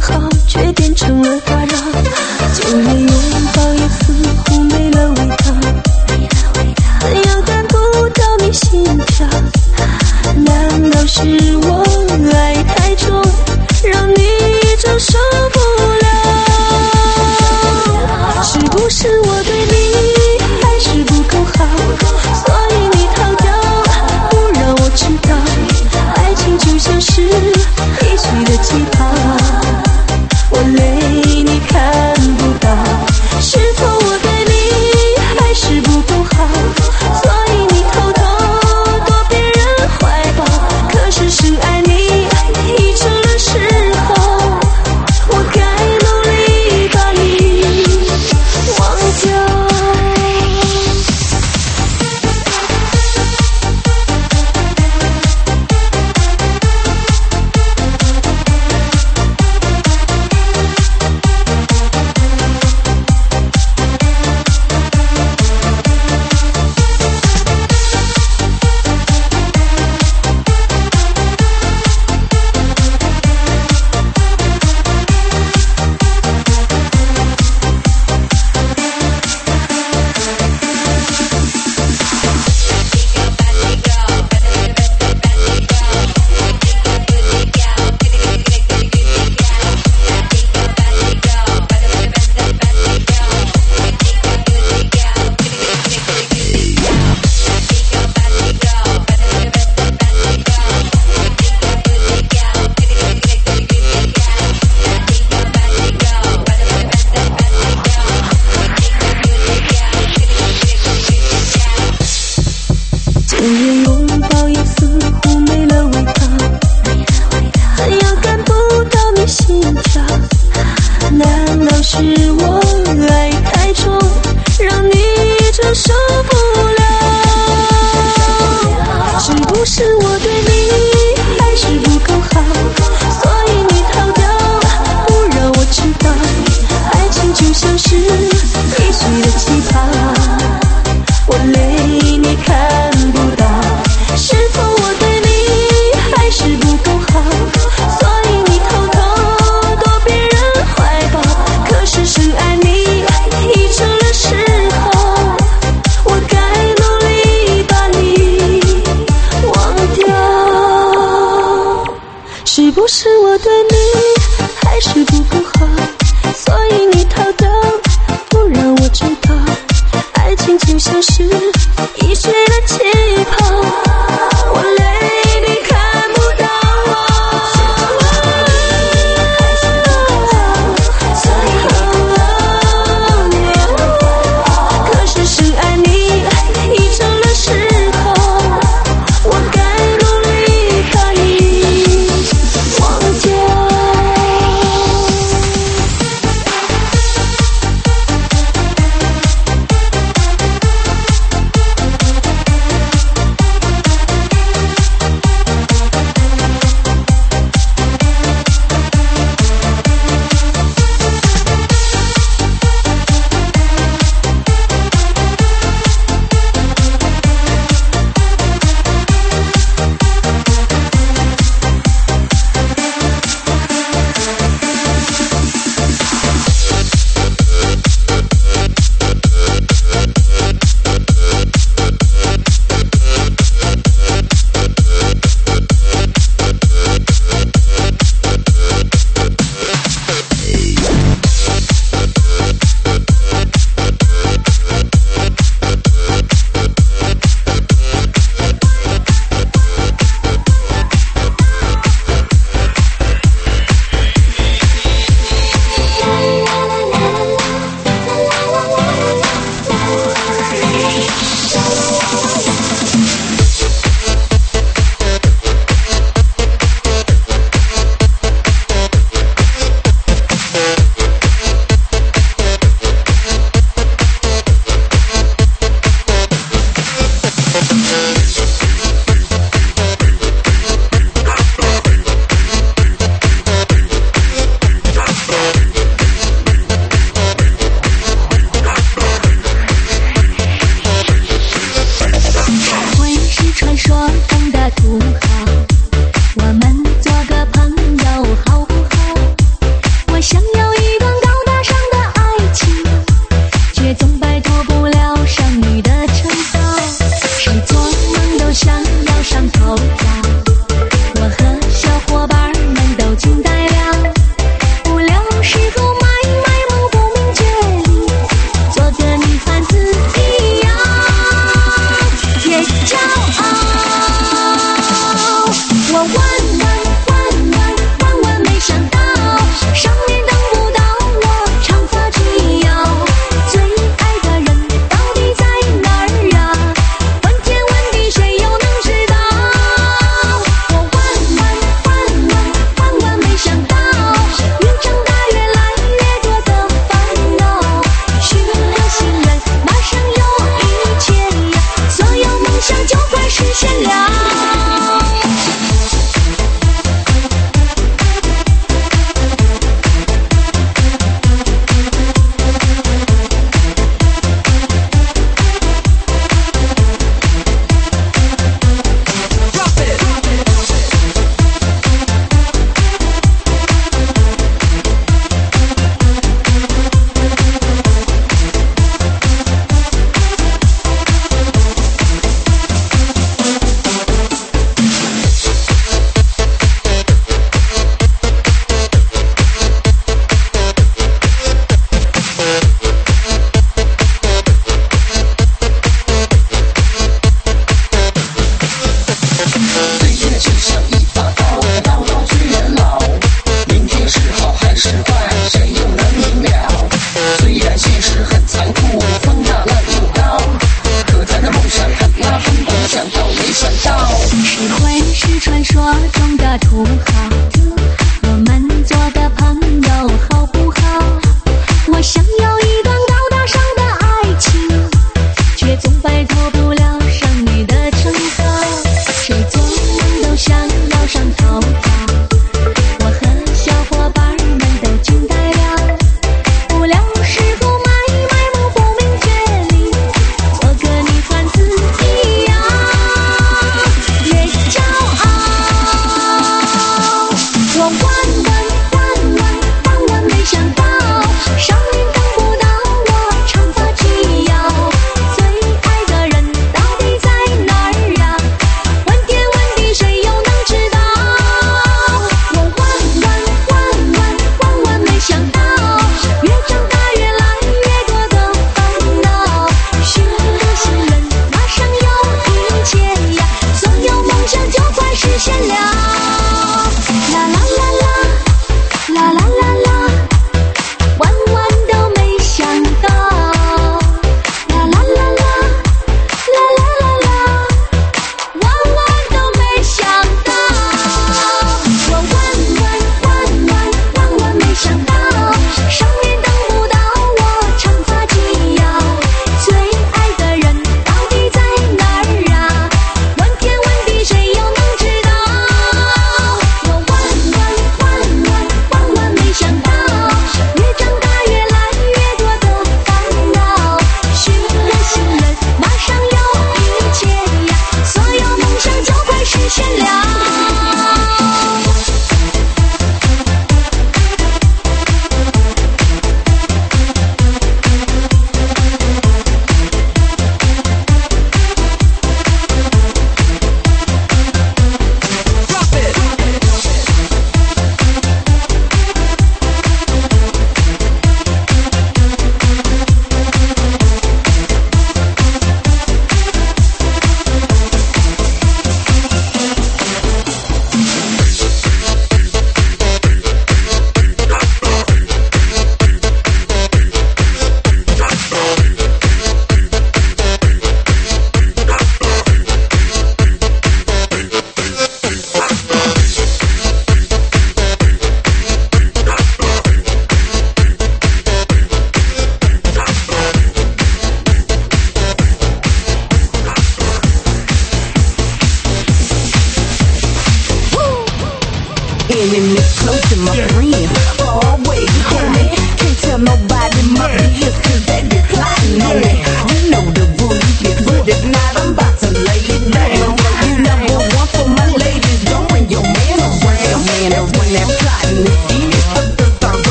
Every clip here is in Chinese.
好，却变成了打扰。就连拥抱也似乎没了味道。怎样感不到你心跳？难道是我爱太重，让你承受不了？是不是我对你还是不够好，所以你逃掉，不让我知道？爱情就像是一曲的吉他，我累你看不到。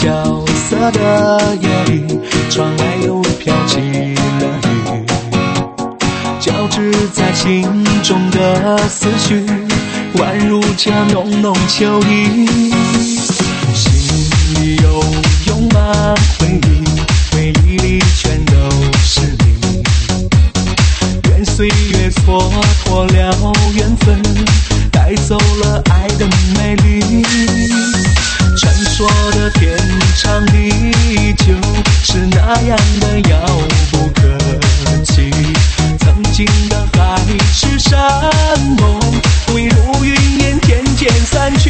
萧瑟的夜里，窗外又飘起了雨，交织在心中的思绪，宛如这浓浓秋意。心里有拥满回忆，回忆里全都是你。愿岁月蹉跎了缘分，带走了爱的美丽。传说的天长地久，是那样的遥不可及。曾经的海誓山盟，会如云烟渐渐散去。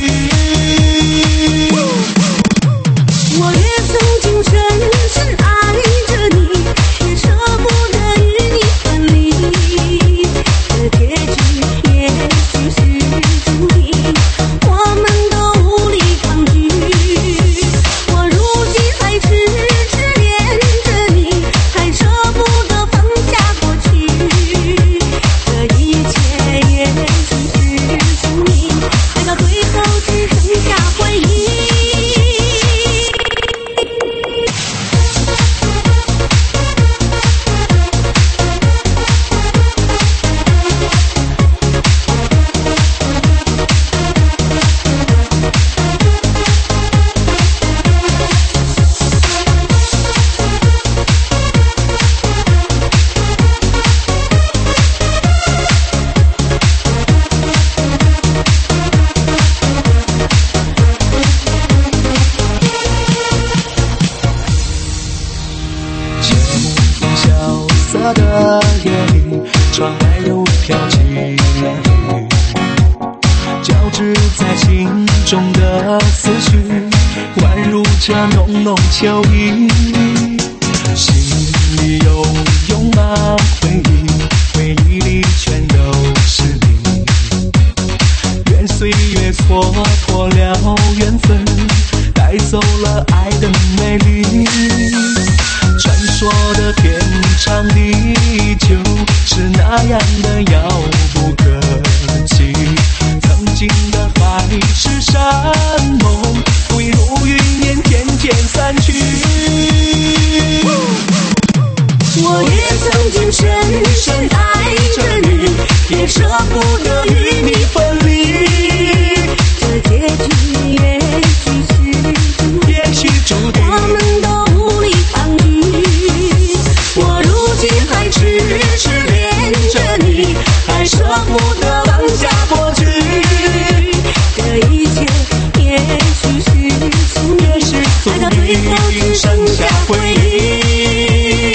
我也曾经深深爱着你，也舍不得与你分离。这结局也许是注定，我们都无力抗拒。我如今还痴痴恋着你，还舍不得放下过去。这一切也许是宿命，爱到最后只剩下回忆。 的夜里，窗外又飘起了雨，交织在心中的思绪，宛如这浓浓秋意。心里有拥满回忆，回忆里全都是你。愿岁月蹉跎了缘分，带走了爱的美丽。传说的天长地久，是那样的遥不可及。曾经的海誓山盟，会如云烟渐渐散去。 我也曾经深深爱着你，也舍不得与你分离。这结局也许是注定，我们都无力抗拒。我如今还痴痴恋着你，还舍不得放下过去。这一切也许是宿命，爱到最后只剩下回忆。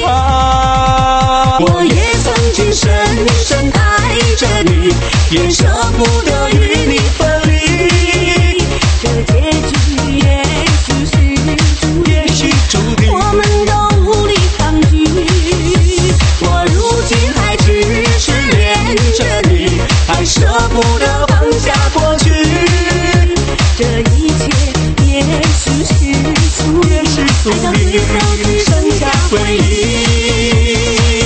我也曾经深深爱着你，也舍不得与你分离。这结局也许是注定，我们都无力抗拒。我如今还痴痴恋着你，还舍不得放下过去。这一切也许是宿命，爱到最后只剩下回忆。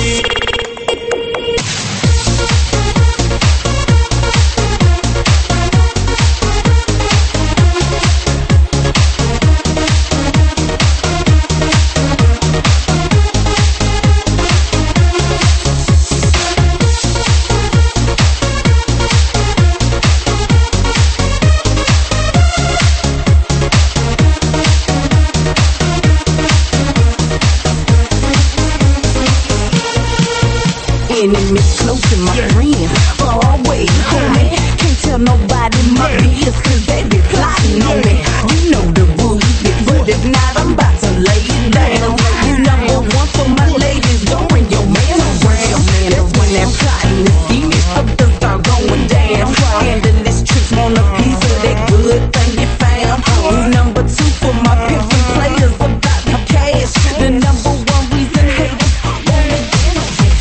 Enemies close to my friends, far away, homie. Can't tell nobody my business, cause they be plotting on me. You know the rules, but if not, I'm about to lay it down. You number one for my ladies, don't bring your man around. That's when that plotting is scheming, something start going down. Scandalous tricks, want a piece of that good thing you found. You number two for my pimpin' players, about my cash. The number one reason haters wanna get on me.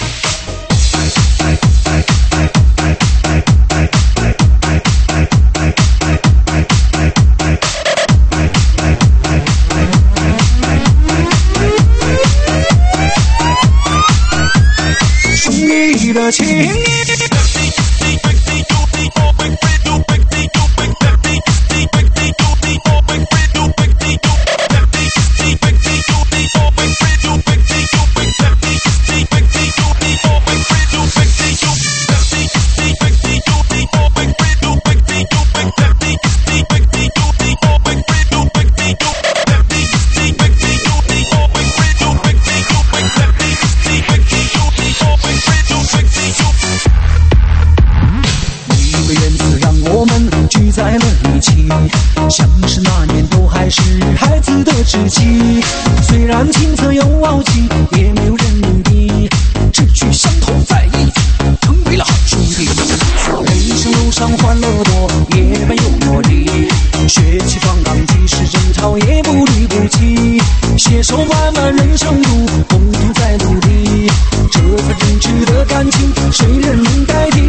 像是那年都还是孩子的志气。虽然青涩又傲气，也没有人能比，志趣相投在一起，成为了好兄弟。人生路上欢乐多，也没有磨砺，血气方刚，即使争吵也不离不弃，携手漫漫人生路，共同在努力。这份真挚的感情，谁人能代替？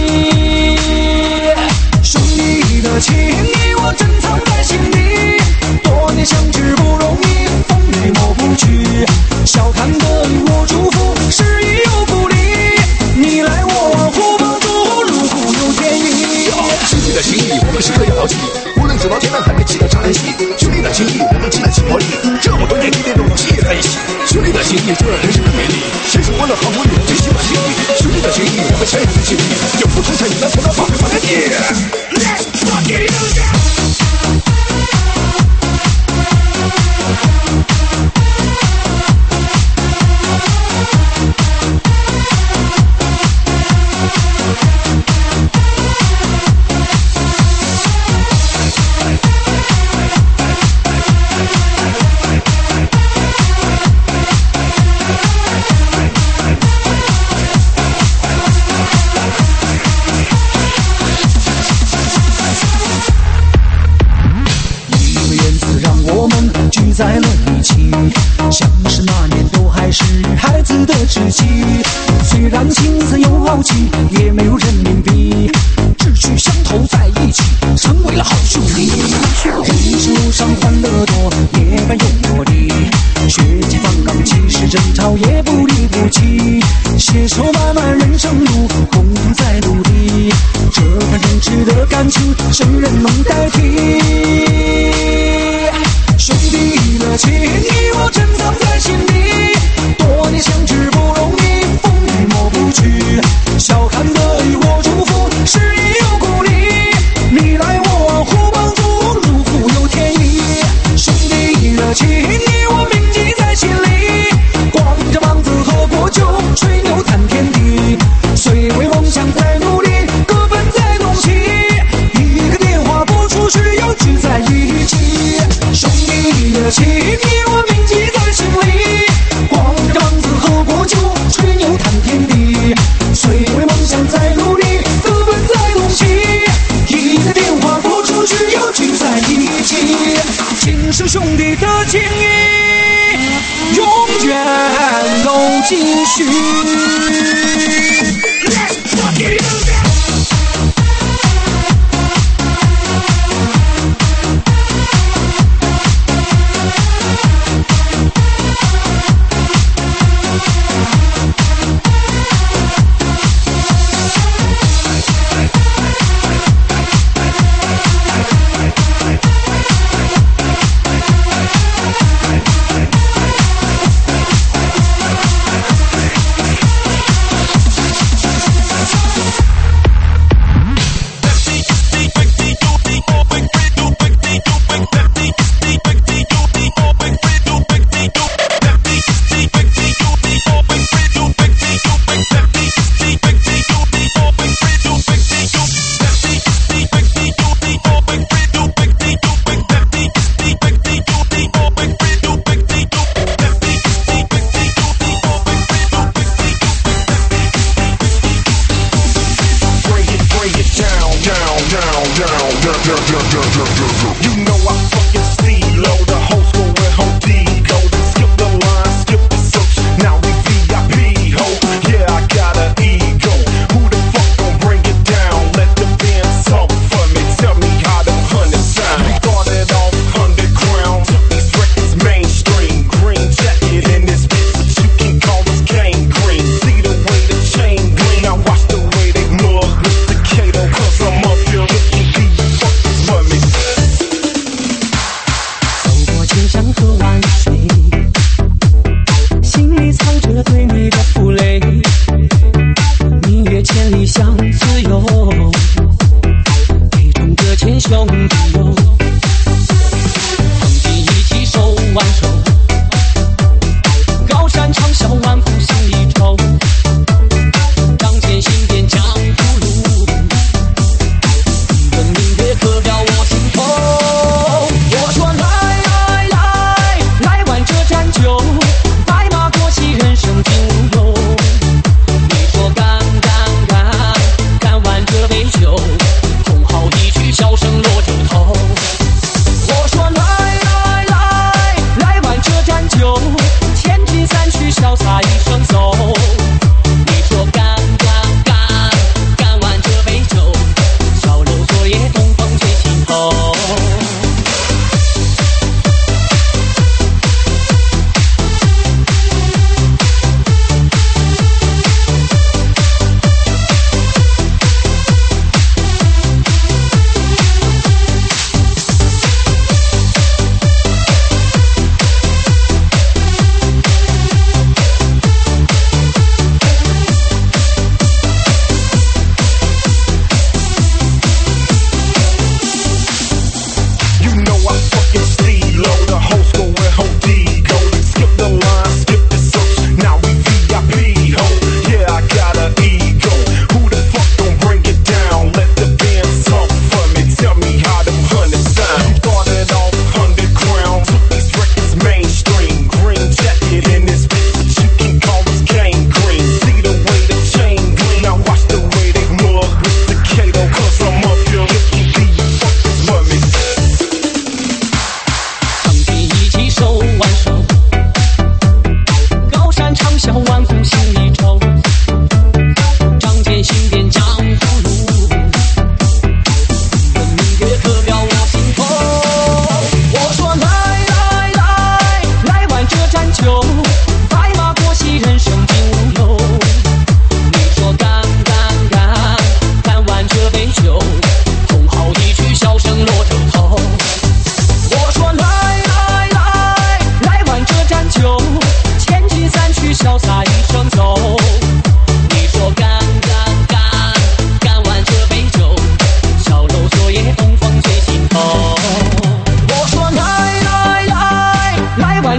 兄弟的情谊，我珍藏在心里。多年相知不容易，风雨抹不去。笑看得意我祝福，失意又不离。你来我往，互帮助，如虎有天意。 兄弟的情谊，我们时刻要牢记。无论走到天南海北，期待常联系。兄弟的情谊，我们期待情谊。这么多年，一点都结在一起。兄弟的情谊，就让人生更美丽。谁说欢乐好不易，最喜欢情谊。兄弟的情谊，我们相互情谊。有不同才有咱头脑放开放开地。Let's fuck it up。 聚在了一起，像是那年都还是孩子的志气。虽然青涩又傲气，也没有人能比，志趣相投在一起，成为了好兄弟。人生路上欢乐多，也没有磨砺，血气方刚，即使争吵也不离不弃，携手漫漫人生路，共同在努力。这份真挚的感情，谁人能代替？兄弟的情谊，我珍藏在心里。多年相知不容易，风雨抹不去。笑看得意我祝福，失意又鼓励。你来我往，互帮助，如虎有天意。兄弟的情谊，我铭记在心里。光着膀子喝过酒，吹牛谈天地。虽为梦想在努力，各奔在东西。一个电话拨出去，要聚在一起。兄弟的情谊，我铭记在心里。光着膀子喝过酒，吹牛谈天地。虽为梦想在努力，各奔在东西。一个电话拨出去，要聚在一起。今生兄弟的情谊，永远都继续。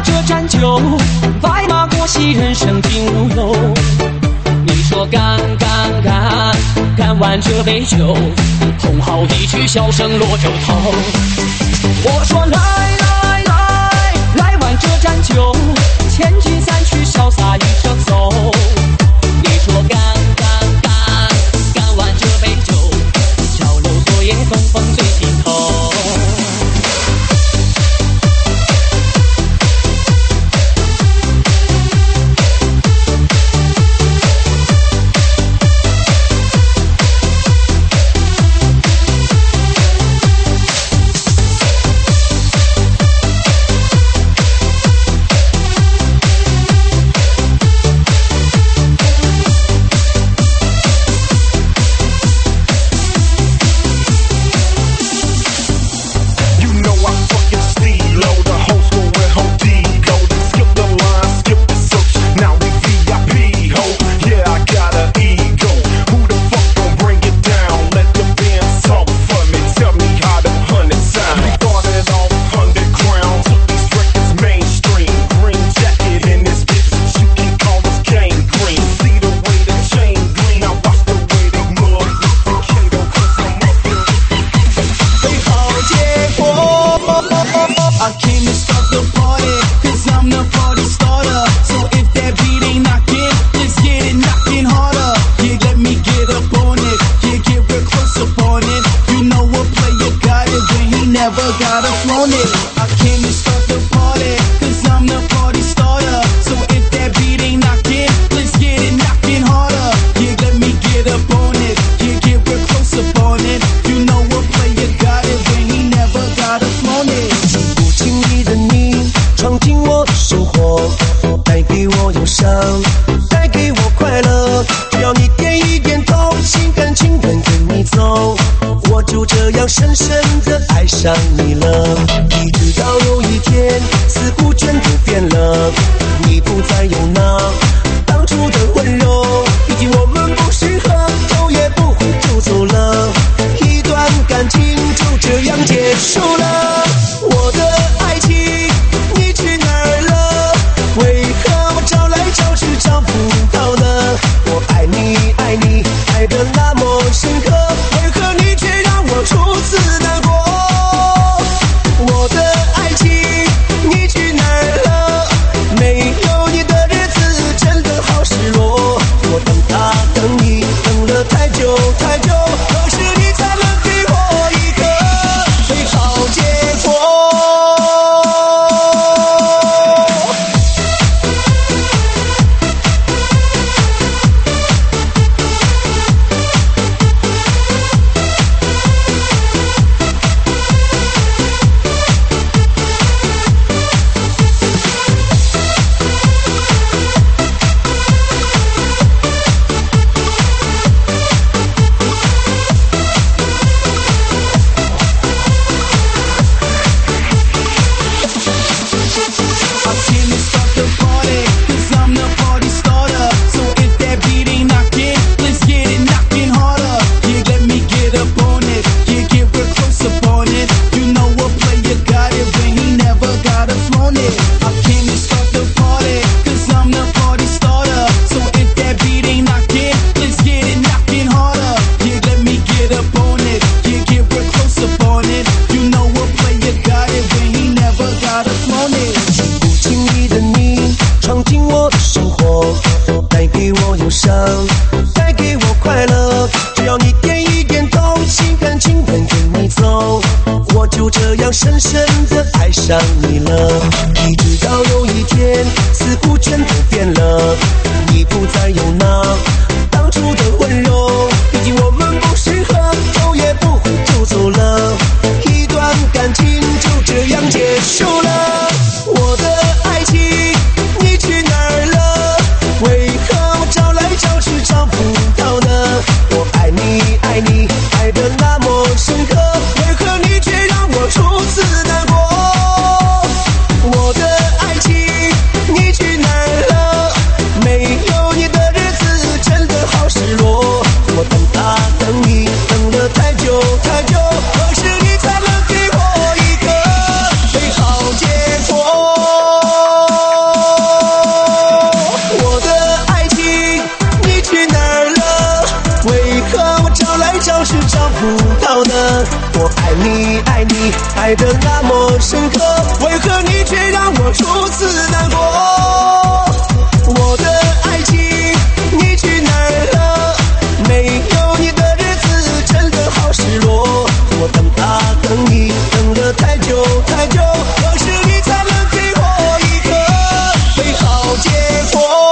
这盏酒，白马过隙，人生并无忧。你说干完这杯酒，同好一曲箫声落洲头。我说来完这盏酒，千金散去，潇洒一生走。你说干完这杯酒，小楼昨夜东风醉尽头。 深深地爱上你了，一直到有一天，似乎全都变了。你不再有那当初的温柔，毕竟我们不适合，走也不会就走了。一段感情就这样结束了。我的爱情，你去哪儿了？为何我找来找去找不到呢？我爱你，爱你，爱得那么深刻，为何你却让我如此难过？我的爱情，你去哪儿了？没有你的日子真的好失落。我等他，等你，等了太久太久，可是你才能给我一个最好结果。带给我快乐，只要你点一点头，心甘情愿跟你走，我就这样深深地爱上你了。一直到有一天，似乎全都变了，你不再有那当初的温柔，毕竟我们不适合，走也不会就走了，一段感情就这样结束了。我的爱情，你去哪儿了？为何我找来找去找不到呢？我爱你，爱你，爱得那么深刻，为何你却让我如此难过？我的爱情，你去哪儿了？没有你的日子真的好失落。我爱得那么深刻，为何你却让我如此难过？我的爱情，你去哪儿了？没有你的日子真的好失落。我等啊等你，等了太久太久，何时你才能给我一个美好结果？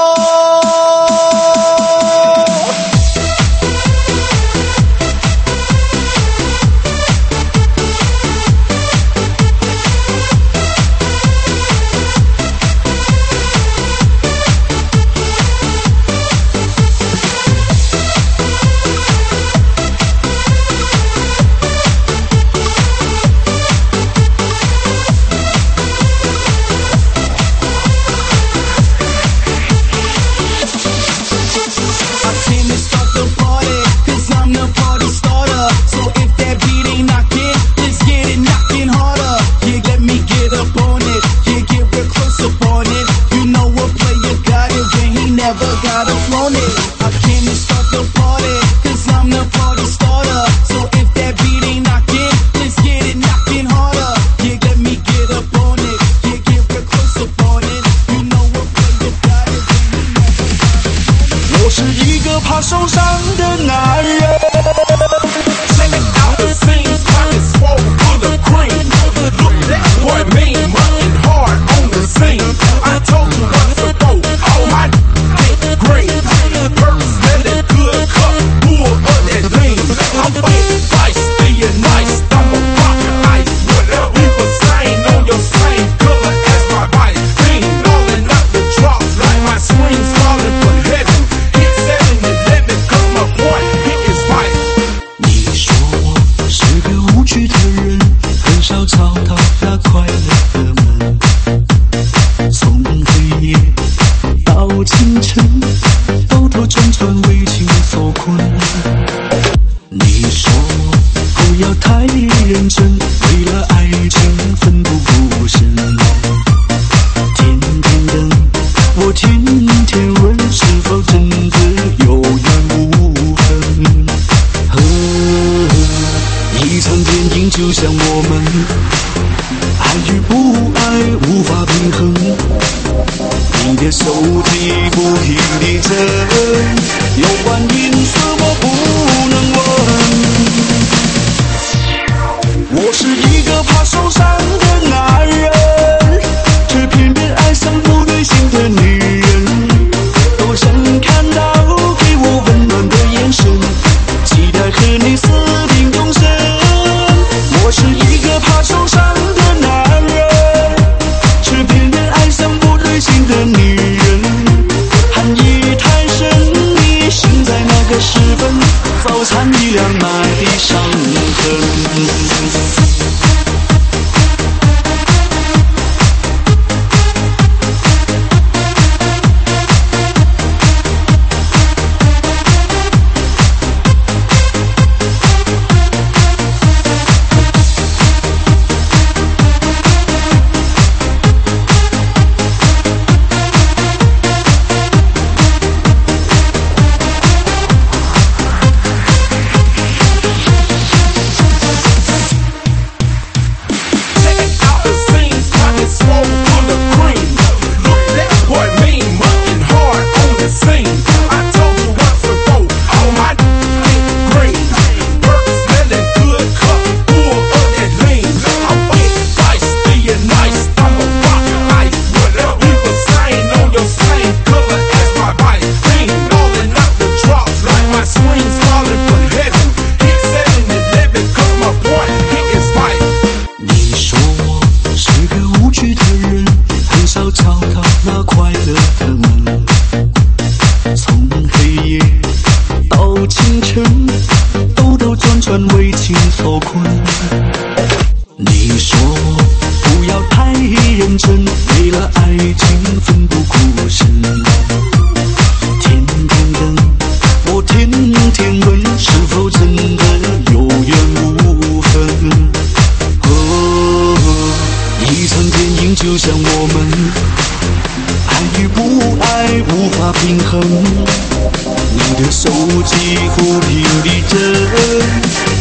平衡，你的手几乎平地震，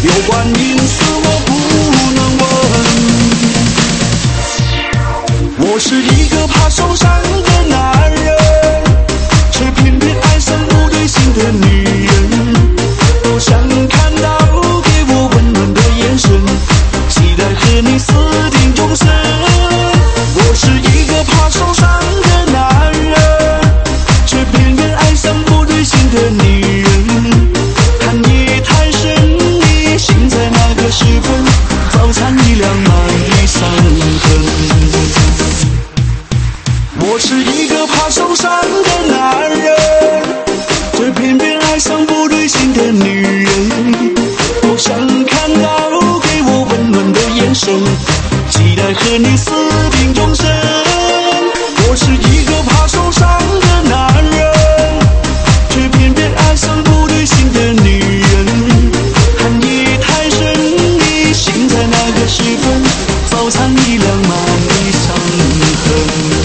有关隐私我不能问。我是一个怕受伤的男人，却偏偏爱上不对心的女人。多想看到给我温暖的眼神，期待和你私定终身。我是一个怕受伤的男人，却偏偏爱上不对心的女人。寒夜太深，你醒在那个时分，早餐已凉满地伤痕。我是一个怕受伤的男人，却偏偏爱上不对心的女人。多想看到给我温暖的眼神，期待和你私定终身。我是一个怕受伤的男人，却偏偏爱上不对心的女人。寒夜太深，你醒在那个时分，早餐已凉满地伤痕。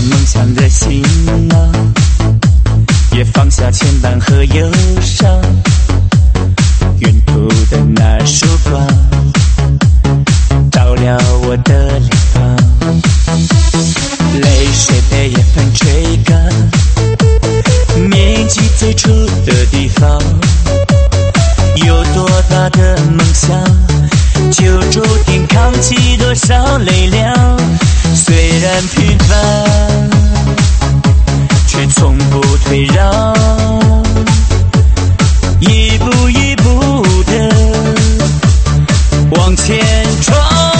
梦想的行囊，也放下牵绊和忧伤。沿途的那束光，照亮我的脸庞，泪水被盐分吹干，铭记最初的地方。有多大的梦想，就注定扛起多少泪两。虽然平凡，却从不退让，一步一步的往前闯，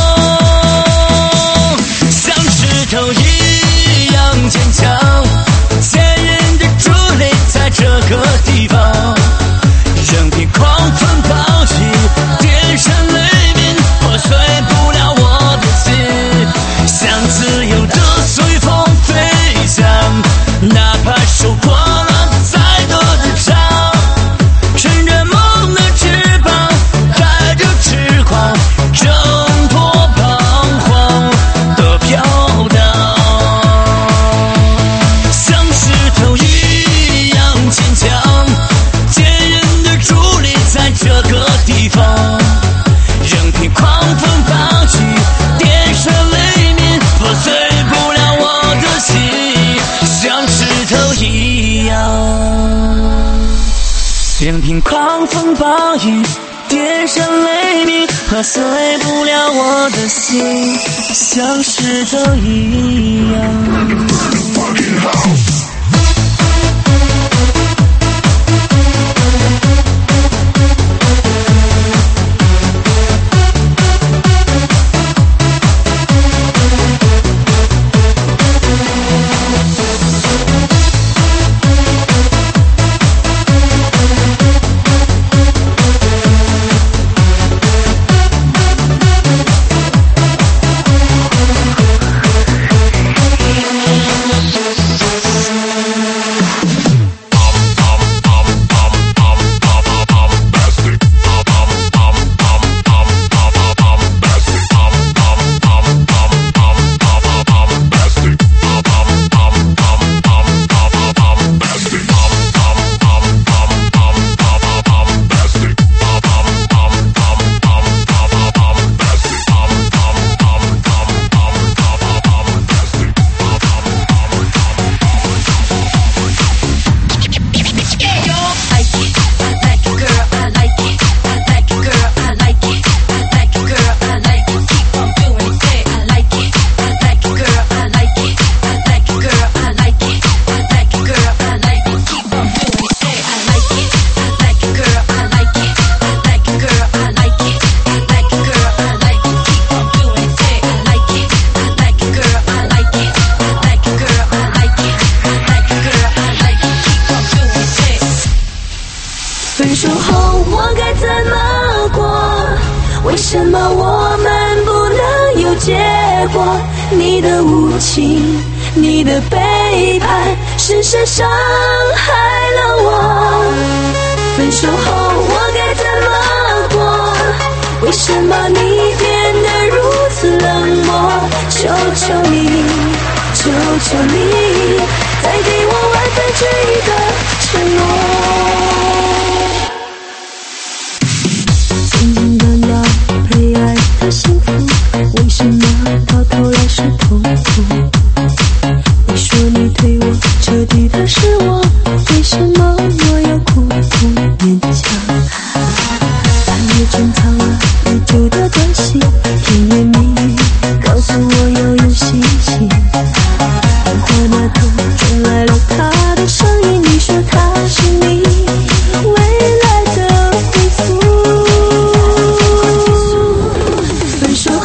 像石头一样坚强，坚韧的伫立在这个地方，任凭狂风暴起，电闪雷鸣，破碎不了我的心，像自由的随风飞翔，哪怕受过了再多的伤，乘着梦的翅膀，带着痴狂，挣脱彷徨的飘荡，像石头一样坚强，坚韧的伫立在这个地方，任凭狂风暴起，电闪雷鸣，破碎不了我的心，像石头一样。任凭狂风暴雨，电闪雷鸣，破碎不了我的心，像石头一样。 分手后我该怎么过？为什么我们不能有结果？你的无情，你的背叛，深深伤害了我。分手后我该怎么过？为什么你变得如此冷漠？求求你，求求你，再给我100%一个承诺。静静等到被爱的幸福，为什么到头来是痛苦？你说你对我彻底的失望，为什么我要苦苦勉强？半夜珍藏了已久的关系，甜言蜜语告诉我要有信心。电话那头传来了他的声音，你说他是你未来的归宿。分手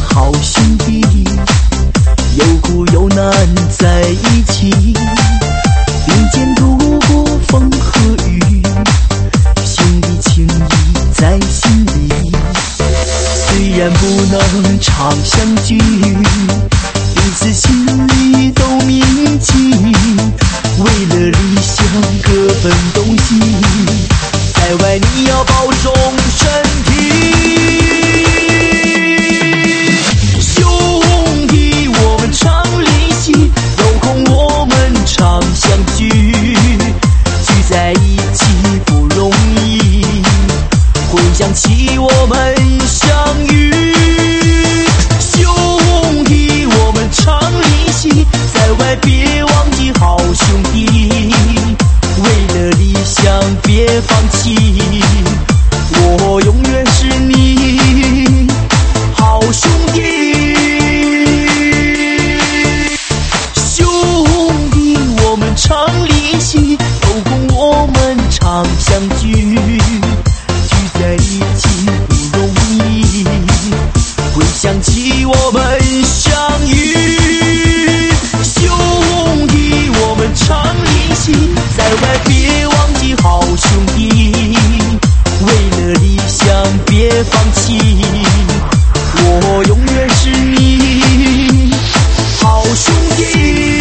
好兄弟，有苦有难在一起，并肩度过风和雨，兄弟情谊在心里。虽然不能常相聚，彼此心里都铭记，为了理想各奔东西，在外你要保重身体。兄弟我们常联系，有空我们常相聚，聚在一起不容易，回想起我们相遇。兄弟我们常联系，在外别忘记好兄弟，为了理想别放弃，我永远是你好兄弟。兄弟我们常联系，有空我们常相聚，聚在一起不容易，回想起我们相遇。兄弟我们常联系，在外别忘记好兄弟，为了理想别放弃，我永远是你好兄弟。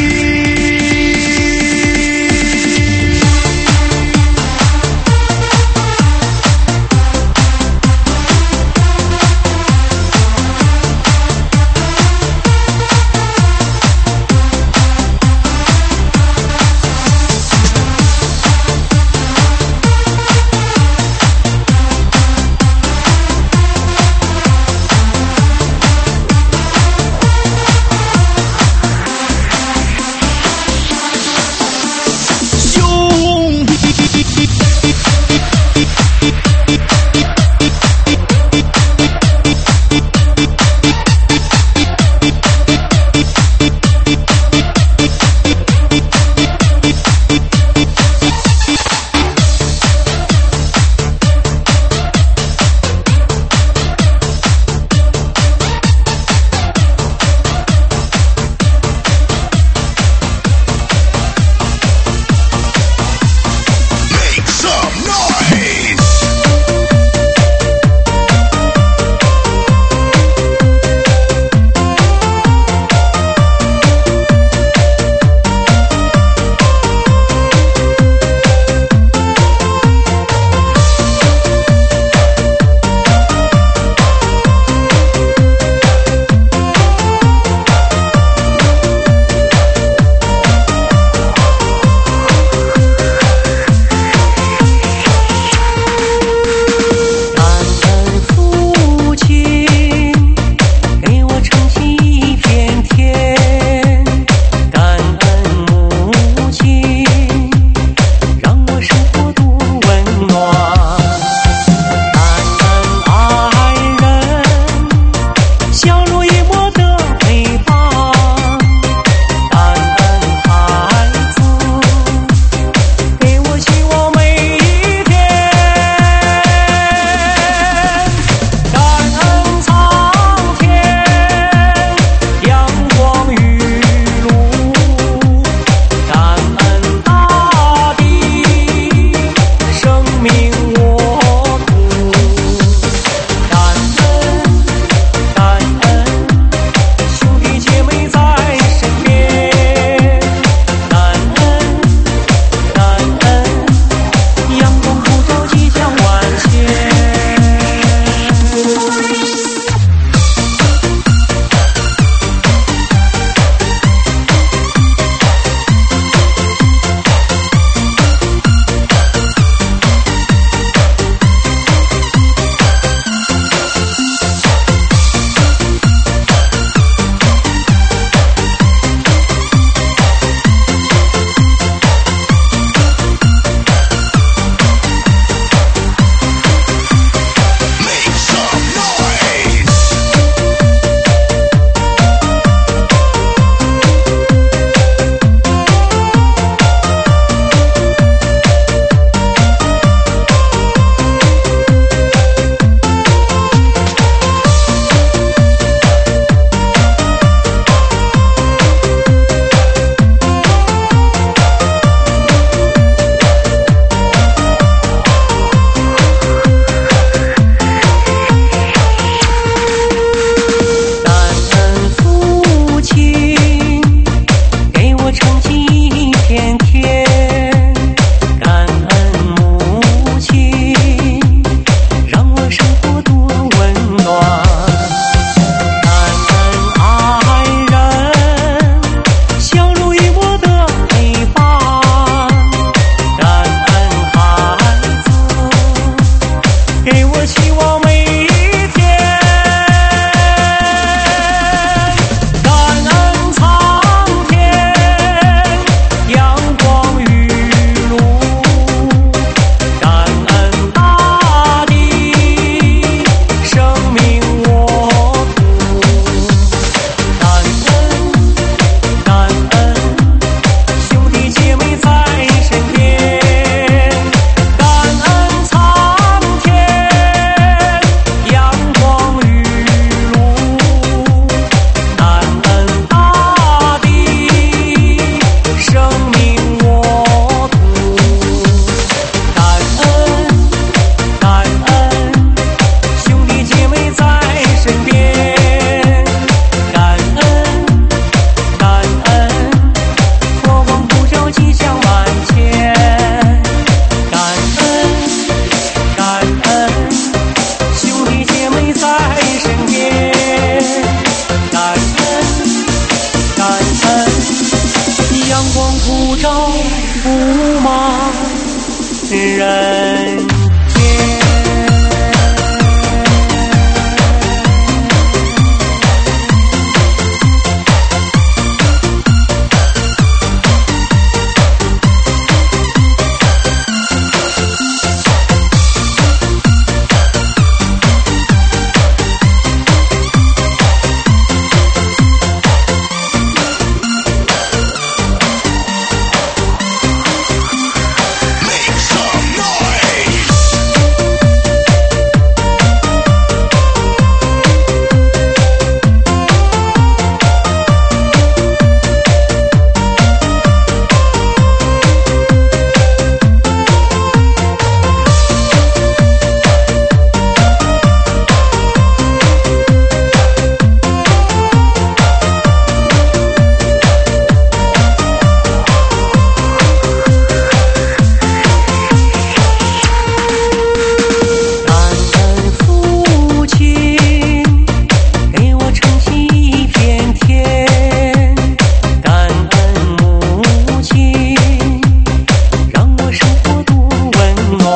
人间。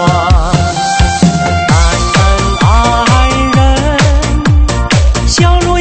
笑容